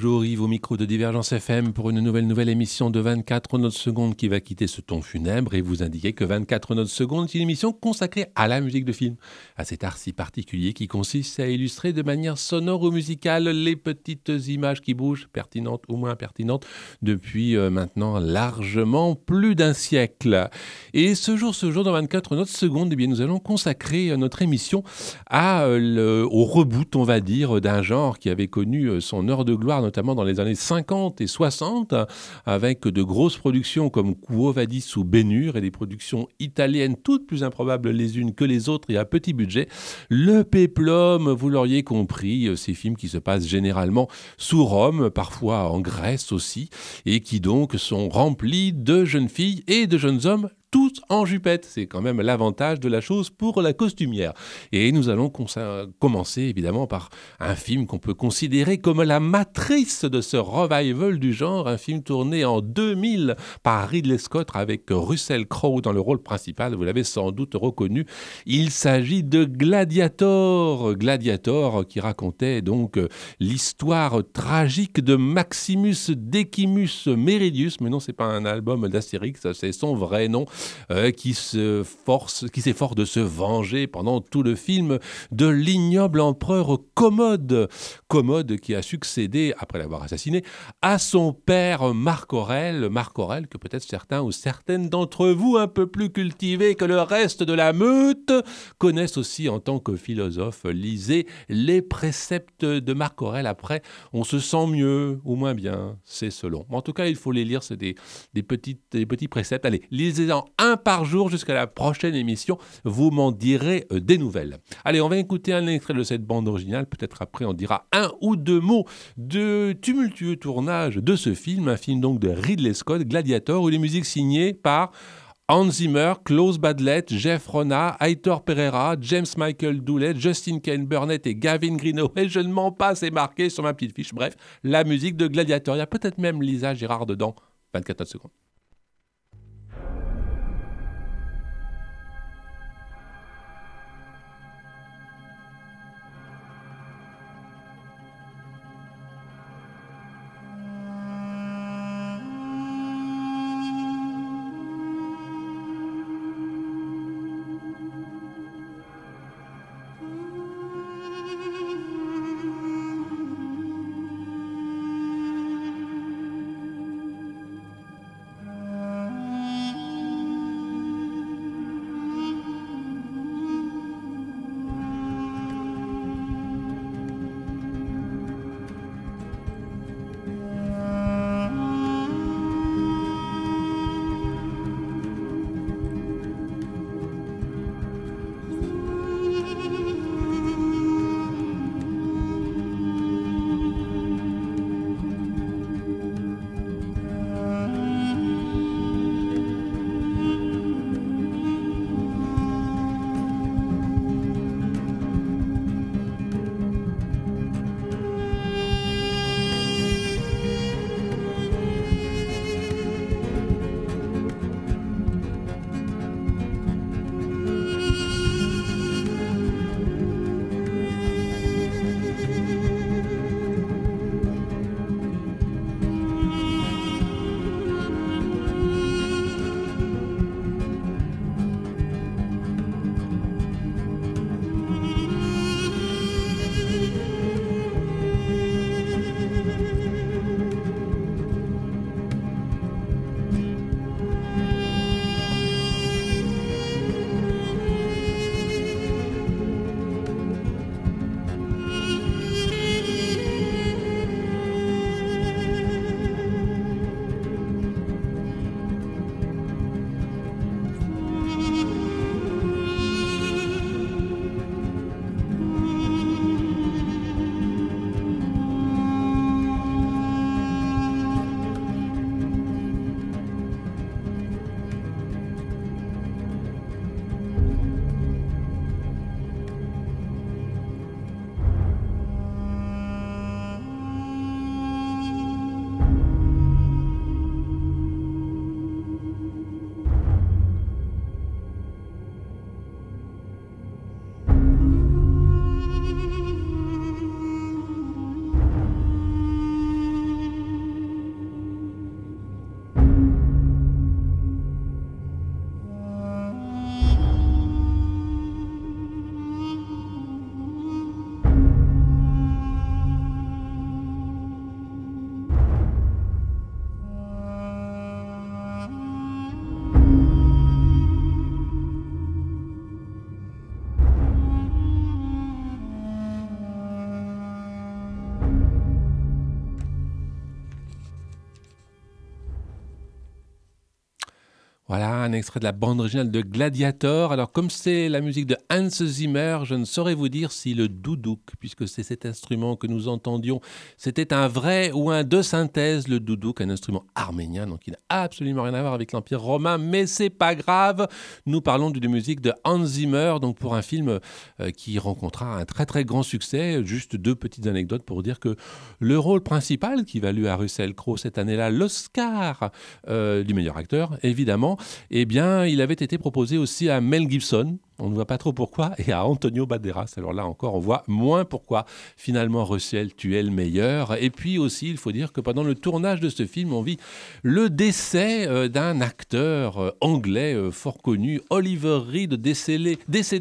toujours Yves au micro de Divergence FM pour une nouvelle émission de 24 notes secondes qui va quitter ce ton funèbre et vous indiquer que 24 notes secondes est une émission consacrée à la musique de film, à cet art si particulier qui consiste à illustrer de manière sonore ou musicale les petites images qui bougent, pertinentes ou moins pertinentes, depuis maintenant largement plus d'un siècle. Et ce jour, dans 24 notes secondes, eh bien, nous allons consacrer notre émission au reboot, on va dire, d'un genre qui avait connu son heure de gloire, notamment dans les années 50 et 60, avec de grosses productions comme Quo Vadis ou Ben-Hur et des productions italiennes toutes plus improbables les unes que les autres et à petit budget. Le péplum, vous l'auriez compris, ces films qui se passent généralement sous Rome, parfois en Grèce aussi, et qui donc sont remplis de jeunes filles et de jeunes hommes tous en jupette. C'est quand même l'avantage de la chose pour la costumière. Et nous allons commencer évidemment par un film qu'on peut considérer comme la matrice de ce revival du genre, un film tourné en 2000 par Ridley Scott avec Russell Crowe dans le rôle principal, vous l'avez sans doute reconnu. Il s'agit de Gladiator. Gladiator qui racontait donc l'histoire tragique de Maximus Decimus Meridius, mais non, c'est pas un album d'Astérix, c'est son vrai nom, qui s'efforce de se venger pendant tout le film de l'ignoble empereur Commode. Commode qui a succédé, après l'avoir assassiné, à son père Marc Aurèle. Marc Aurèle que peut-être certains ou certaines d'entre vous, un peu plus cultivés que le reste de la meute, connaissent aussi en tant que philosophe. Lisez les préceptes de Marc Aurèle. Après, on se sent mieux ou moins bien, c'est selon. En tout cas, il faut les lire, c'est des petits préceptes. Allez, lisez-en un par jour jusqu'à la prochaine émission. Vous m'en direz des nouvelles. Allez, on va écouter un extrait de cette bande originale. Peut-être après, on dira un ou deux mots de tumultueux tournage de ce film. Un film donc de Ridley Scott, Gladiator, où les musiques signées par Hans Zimmer, Klaus Badlett, Jeff Rona, Aitor Pereira, James Michael Dooley, Justin Kane Burnett et Gavin Greenaway. Je ne mens pas, c'est marqué sur ma petite fiche. Bref, la musique de Gladiator. Il y a peut-être même Lisa Gérard dedans. 24 secondes. un extrait de la bande originale de Gladiator. Alors, comme c'est la musique de Hans Zimmer, je ne saurais vous dire si le doudouk, puisque c'est cet instrument que nous entendions, c'était un vrai ou un de synthèse, le doudouk, un instrument arménien, donc il n'a absolument rien à voir avec l'Empire romain, mais c'est pas grave. Nous parlons de musique de Hans Zimmer, donc pour un film qui rencontra un très très grand succès. Juste deux petites anecdotes pour dire que le rôle principal qui valut à Russell Crowe cette année-là l'Oscar du meilleur acteur, évidemment, eh bien, il avait été proposé aussi à Mel Gibson. On ne voit pas trop pourquoi, et à Antonio Banderas. Alors là encore, on voit moins pourquoi. Finalement, Russell, tu es le meilleur. Et puis aussi, il faut dire que pendant le tournage de ce film, on vit le décès d'un acteur anglais fort connu, Oliver Reed, décédé,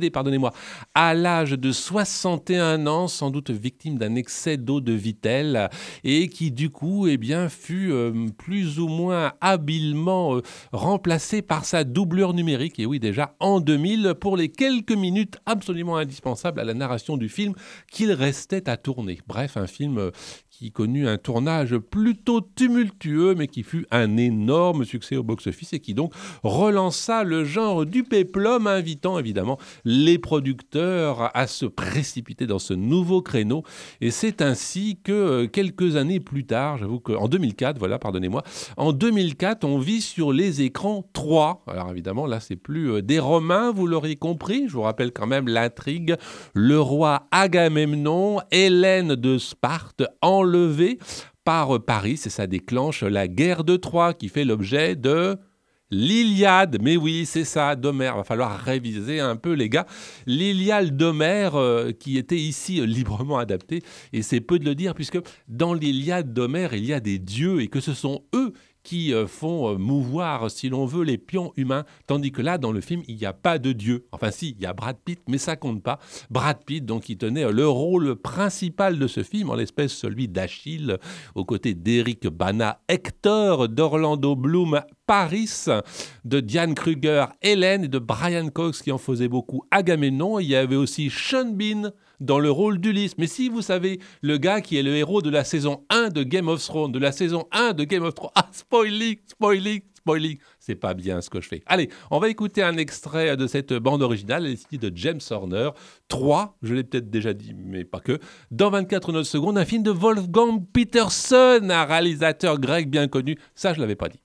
à l'âge de 61 ans, sans doute victime d'un excès d'eau de Vittel, et qui du coup, eh bien, fut plus ou moins habilement remplacé par sa doublure numérique. Et oui, déjà en 2000, pour les quelques minutes absolument indispensables à la narration du film qu'il restait à tourner. Bref, un film qui connut un tournage plutôt tumultueux, mais qui fut un énorme succès au box-office et qui donc relança le genre du péplum, invitant évidemment les producteurs à se précipiter dans ce nouveau créneau. Et c'est ainsi que quelques années plus tard, j'avoue qu'en 2004, en 2004, on vit sur les écrans 3. Alors évidemment, là, c'est plus des Romains, vous l'aurez compris. Je vous rappelle quand même l'intrigue. Le roi Agamemnon, Hélène de Sparte, enlevée par Paris, et ça déclenche la guerre de Troie qui fait l'objet de l'Iliade. Mais oui, c'est ça, d'Homère. Va falloir réviser un peu, les gars. L'Iliade d'Homère qui était ici librement adaptée, et c'est peu de le dire puisque dans l'Iliade d'Homère, il y a des dieux et que ce sont eux qui font mouvoir, si l'on veut, les pions humains, tandis que là, dans le film, il n'y a pas de dieu. Enfin si, il y a Brad Pitt, mais ça compte pas. Brad Pitt, donc, qui tenait le rôle principal de ce film, en l'espèce celui d'Achille, aux côtés d'Eric Bana, Hector, d'Orlando Bloom, Paris, de Diane Kruger, Hélène, et de Brian Cox, qui en faisait beaucoup, Agamemnon. Il y avait aussi Sean Bean dans le rôle d'Ulysse. Mais si vous savez, le gars qui est le héros de la saison 1 de Game of Thrones, Ah, spoiling, c'est pas bien ce que je fais. Allez, on va écouter un extrait de cette bande originale, elle est citée de James Horner. 3, je l'ai peut-être déjà dit, mais pas que. Dans 24 notes secondes, un film de Wolfgang Petersen, un réalisateur grec bien connu. Ça, je l'avais pas dit.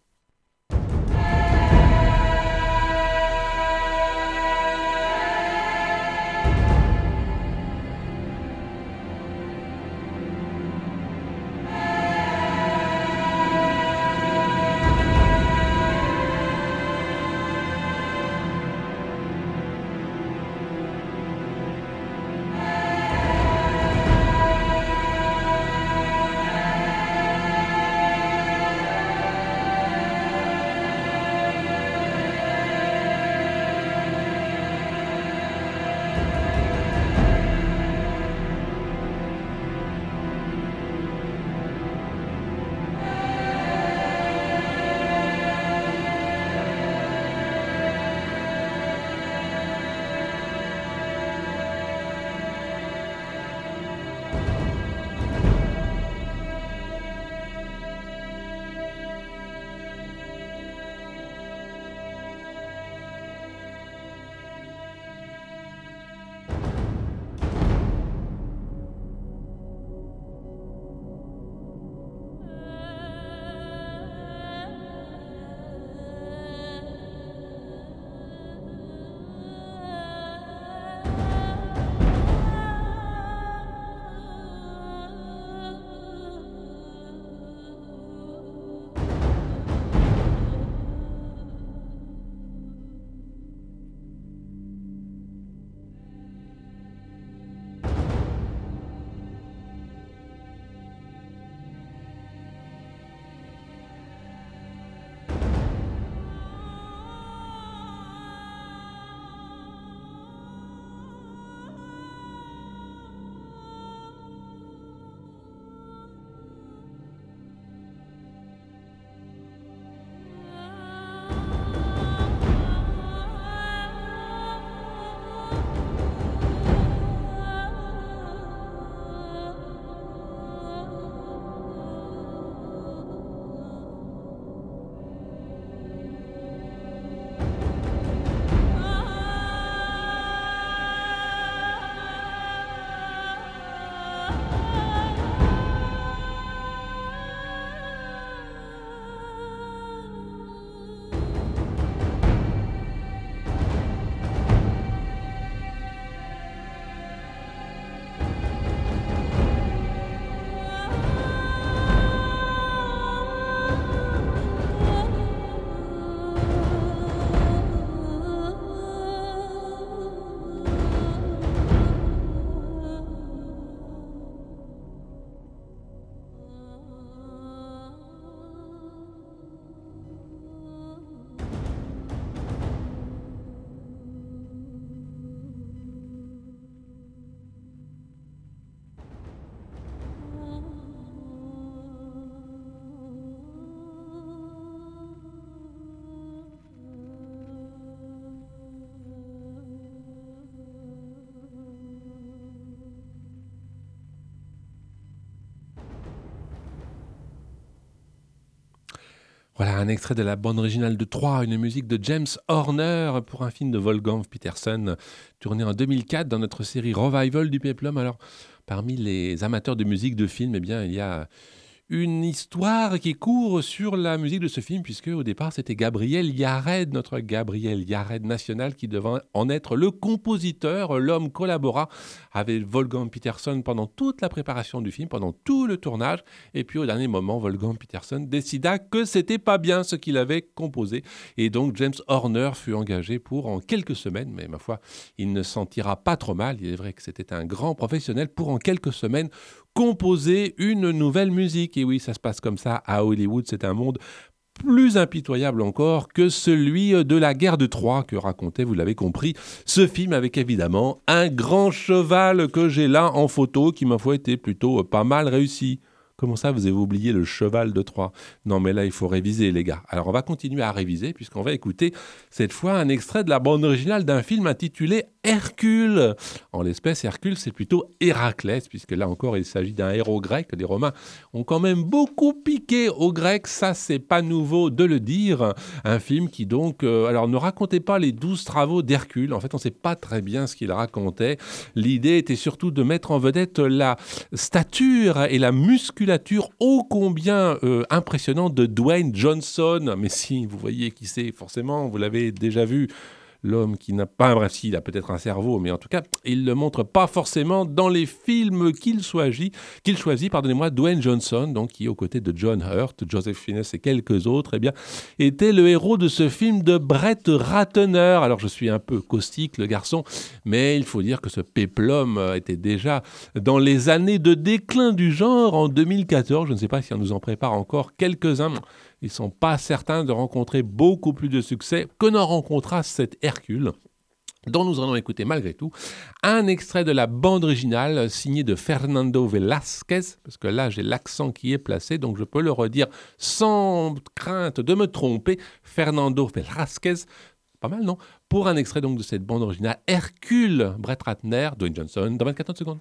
Voilà un extrait de la bande originale de Troie, une musique de James Horner pour un film de Wolfgang Petersen, tourné en 2004 dans notre série Revival du Péplum. Alors, parmi les amateurs de musique de film, eh bien, il y a une histoire qui court sur la musique de ce film, puisque au départ c'était Gabriel Yared, notre Gabriel Yared national, qui devait en être le compositeur. L'homme collabora avec Wolfgang Petersen pendant toute la préparation du film, pendant tout le tournage, et puis au dernier moment, Wolfgang Petersen décida que c'était pas bien ce qu'il avait composé, et donc James Horner fut engagé pour, en quelques semaines, mais ma foi, il ne s'en tira pas trop mal, il est vrai que c'était un grand professionnel, pour en quelques semaines composer une nouvelle musique. Et oui, ça se passe comme ça à Hollywood. C'est un monde plus impitoyable encore que celui de la guerre de Troie que racontait, vous l'avez compris, ce film avec évidemment un grand cheval que j'ai là en photo qui, ma foi, était plutôt pas mal réussi. Comment ça, vous avez oublié le cheval de Troie? Non, mais là, il faut réviser, les gars. Alors, on va continuer à réviser, puisqu'on va écouter, cette fois, un extrait de la bande originale d'un film intitulé Hercule. En l'espèce, Hercule, c'est plutôt Héraclès, puisque là encore, il s'agit d'un héros grec. Les Romains ont quand même beaucoup piqué aux Grecs, ça, c'est pas nouveau de le dire. Un film qui, donc, alors, ne racontait pas les 12 travaux d'Hercule. En fait, on ne sait pas très bien ce qu'il racontait. L'idée était surtout de mettre en vedette la stature et la musculature ô combien impressionnante de Dwayne Johnson. Mais si, vous voyez qui c'est, forcément, vous l'avez déjà vu. L'homme qui n'a pas, bref, si, il a peut-être un cerveau, mais en tout cas, il ne le montre pas forcément dans les films qu'il choisit, Dwayne Johnson, donc, qui, aux côtés de John Hurt, Joseph Fiennes et quelques autres, eh bien, était le héros de ce film de Brett Ratner. Alors, je suis un peu caustique, le garçon, mais il faut dire que ce péplum était déjà dans les années de déclin du genre en 2014. Je ne sais pas si on nous en prépare encore quelques-uns. Ils ne sont pas certains de rencontrer beaucoup plus de succès que n'en rencontra cet Hercule, dont nous allons écouter malgré tout un extrait de la bande originale signée de Fernando Velázquez, parce que là j'ai l'accent qui est placé, donc je peux le redire sans crainte de me tromper, Fernando Velázquez, pas mal non? Pour un extrait donc de cette bande originale Hercule, Brett Ratner, Dwayne Johnson, dans 24 secondes.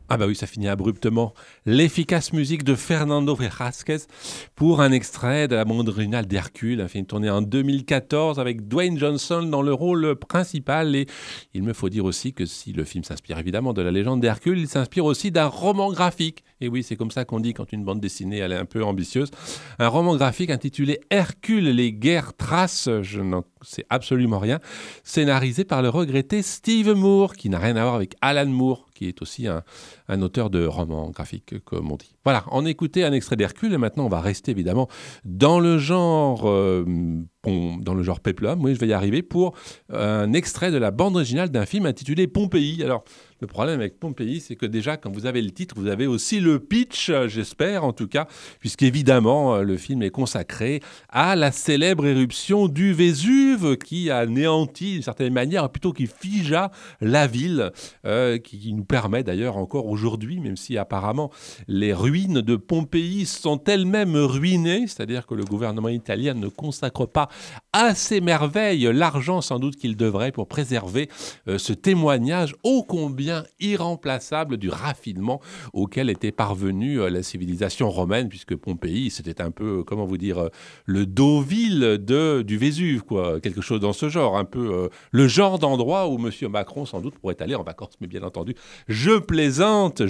Ah bah oui, ça finit abruptement. L'efficace musique de Fernando Velázquez pour un extrait de la bande originale d'Hercule, un film tourné en 2014 avec Dwayne Johnson dans le rôle principal. Et il me faut dire aussi que si le film s'inspire évidemment de la légende d'Hercule, il s'inspire aussi d'un roman graphique. Et oui, c'est comme ça qu'on dit quand une bande dessinée elle est un peu ambitieuse. Un roman graphique intitulé Hercule, les guerres traces, je n'en sais absolument rien, scénarisé par le regretté Steve Moore, qui n'a rien à voir avec Alan Moore, qui est aussi un auteur de romans graphiques, comme on dit. Voilà, on écoutait un extrait d'Hercule et maintenant on va rester évidemment dans le genre, dans le genre péplum, oui je vais y arriver, pour un extrait de la bande originale d'un film intitulé Pompéi. Alors le problème avec Pompéi, c'est que déjà quand vous avez le titre, vous avez aussi le pitch, j'espère en tout cas, puisqu'évidemment le film est consacré à la célèbre éruption du Vésuve qui a anéanti d'une certaine manière, plutôt qui figea la ville, qui nous permet d'ailleurs encore aujourd'hui, même si apparemment les ruines de Pompéi sont elles-mêmes ruinées, c'est-à-dire que le gouvernement italien ne consacre pas à ces merveilles l'argent sans doute qu'il devrait pour préserver ce témoignage ô combien irremplaçable du raffinement auquel était parvenue la civilisation romaine, puisque Pompéi, c'était un peu, comment vous dire, le Deauville du Vésuve, quoi, quelque chose dans ce genre, un peu le genre d'endroit où M. Macron sans doute pourrait aller en vacances, mais bien entendu, je plaisante.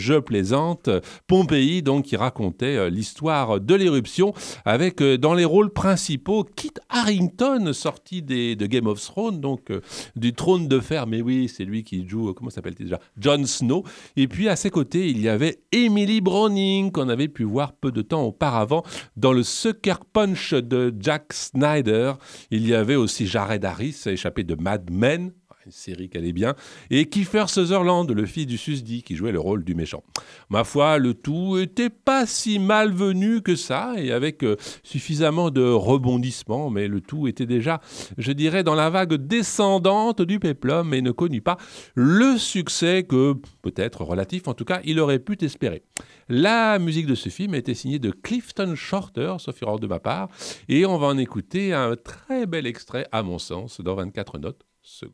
Pompéi, donc, qui racontait l'histoire de l'éruption avec dans les rôles principaux Kit Harington, sorti de Game of Thrones, donc du trône de fer, mais oui, c'est lui qui joue, comment s'appelle-t-il déjà, Jon Snow. Et puis à ses côtés, il y avait Emily Browning, qu'on avait pu voir peu de temps auparavant dans le Sucker Punch de Jack Snyder. Il y avait aussi Jared Harris, échappé de Mad Men, une série qu'elle est bien, et Kiefer Sutherland, le fils du susdit, qui jouait le rôle du méchant. Ma foi, le tout était pas si malvenu que ça, et avec suffisamment de rebondissements, mais le tout était déjà, je dirais, dans la vague descendante du péplum, et ne connut pas le succès que, peut-être relatif, en tout cas, il aurait pu espérer. La musique de ce film était signée de Clifton Shorter, sauf erreur de ma part, et on va en écouter un très bel extrait, à mon sens, dans 24 notes secondes.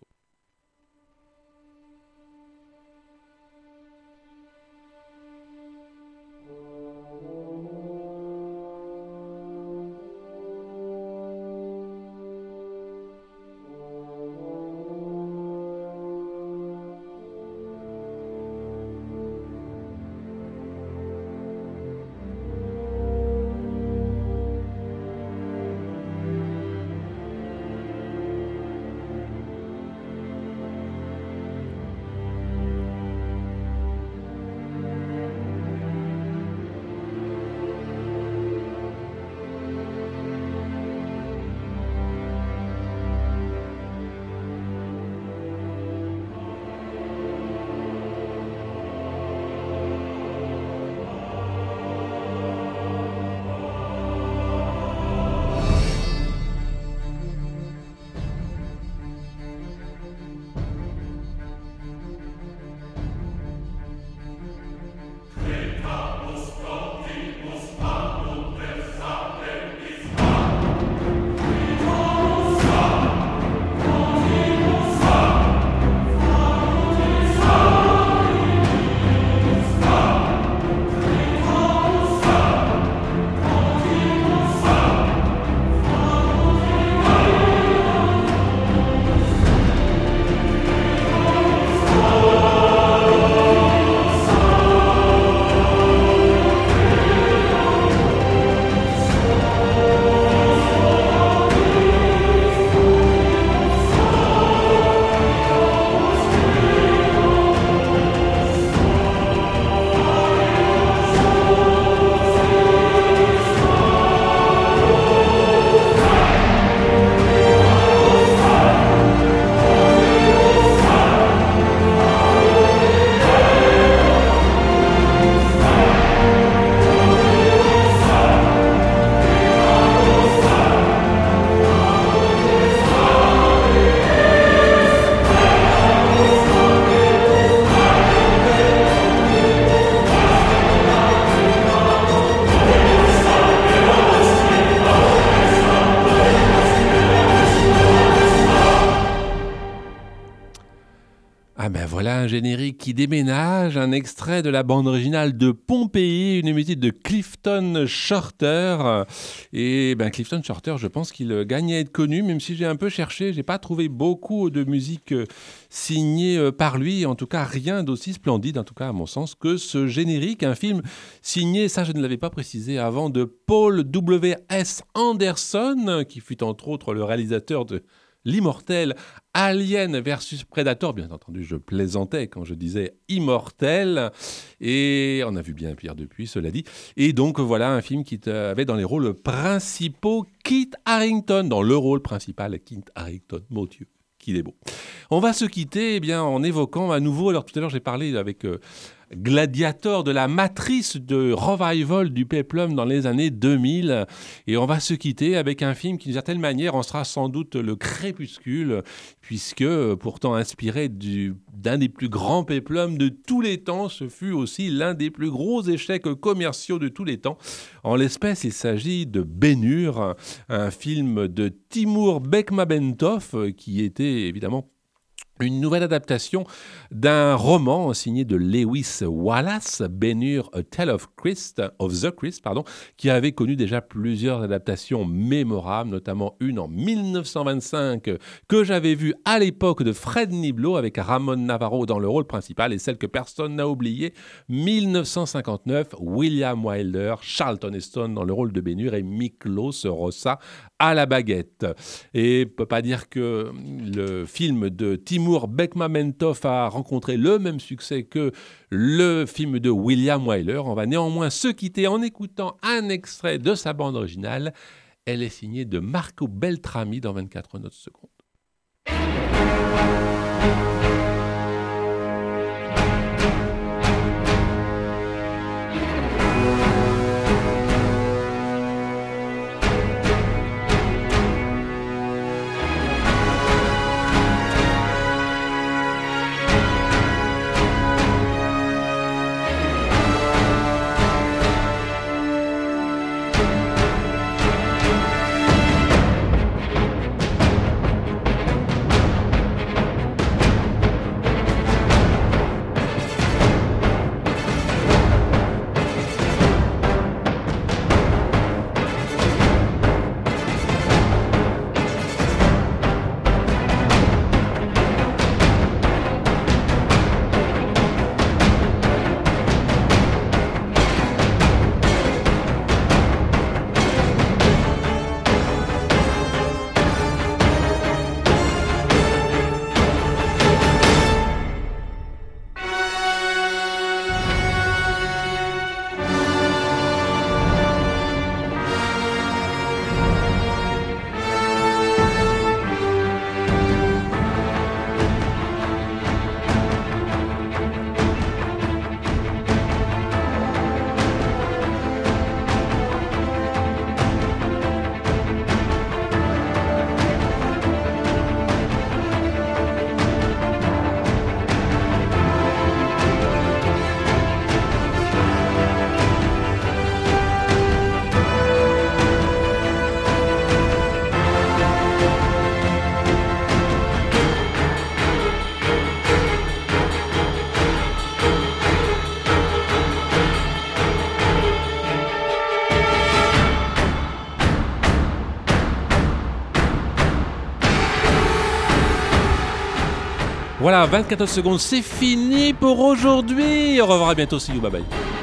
un générique qui déménage, un extrait de la bande originale de Pompéi, une musique de Clifton Shorter. Et Clifton Shorter, je pense qu'il gagne à être connu, même si j'ai un peu cherché, j'ai pas trouvé beaucoup de musique signée par lui, en tout cas rien d'aussi splendide, en tout cas à mon sens, que ce générique, un film signé, ça je ne l'avais pas précisé avant, de Paul W.S. Anderson, qui fut entre autres le réalisateur de l'immortel Alien versus Predator. Bien entendu, je plaisantais quand je disais immortel. Et on a vu bien pire depuis, cela dit. Et donc, voilà un film qui avait dans les rôles principaux Kit Harington. Dans le rôle principal, Kit Harington. Mon Dieu, qu'il est beau. On va se quitter en évoquant à nouveau, alors tout à l'heure j'ai parlé avec Gladiator de la matrice de revival du péplum dans les années 2000, et on va se quitter avec un film qui d'une certaine manière en sera sans doute le crépuscule, puisque pourtant inspiré d'un des plus grands péplums de tous les temps, ce fut aussi l'un des plus gros échecs commerciaux de tous les temps. En l'espèce, il s'agit de Ben-Hur, un film de Timur Bekmambetov qui était évidemment une nouvelle adaptation d'un roman signé de Lewis Wallace, Ben-Hur, A Tale of the Christ, qui avait connu déjà plusieurs adaptations mémorables, notamment une en 1925 que j'avais vue à l'époque de Fred Niblo avec Ramon Navarro dans le rôle principal, et celle que personne n'a oubliée, 1959, William Wyler, Charlton Heston dans le rôle de Ben-Hur et Miklos Rossa à la baguette. Et on ne peut pas dire que le film de Timur Bekmambetov a rencontré le même succès que le film de William Wyler. On va néanmoins se quitter en écoutant un extrait de sa bande originale. Elle est signée de Marco Beltrami dans 24 notes secondes. Voilà, 24 secondes, c'est fini pour aujourd'hui. Au revoir, à bientôt, see you, bye bye.